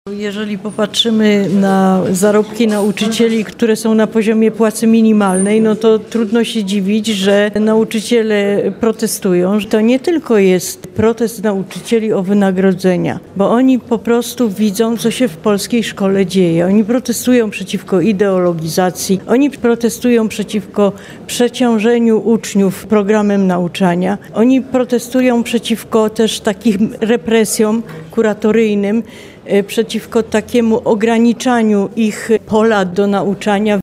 Jeżeli popatrzymy na zarobki nauczycieli, które są na poziomie płacy minimalnej, no to trudno się dziwić, że nauczyciele protestują. To nie tylko jest protest nauczycieli o wynagrodzenia, bo oni po prostu widzą, co się w polskiej szkole dzieje. Oni protestują przeciwko ideologizacji, oni protestują przeciwko przeciążeniu uczniów programem nauczania, oni protestują przeciwko też takim represjom kuratoryjnym, przeciwko takiemu ograniczaniu ich pola do nauczania.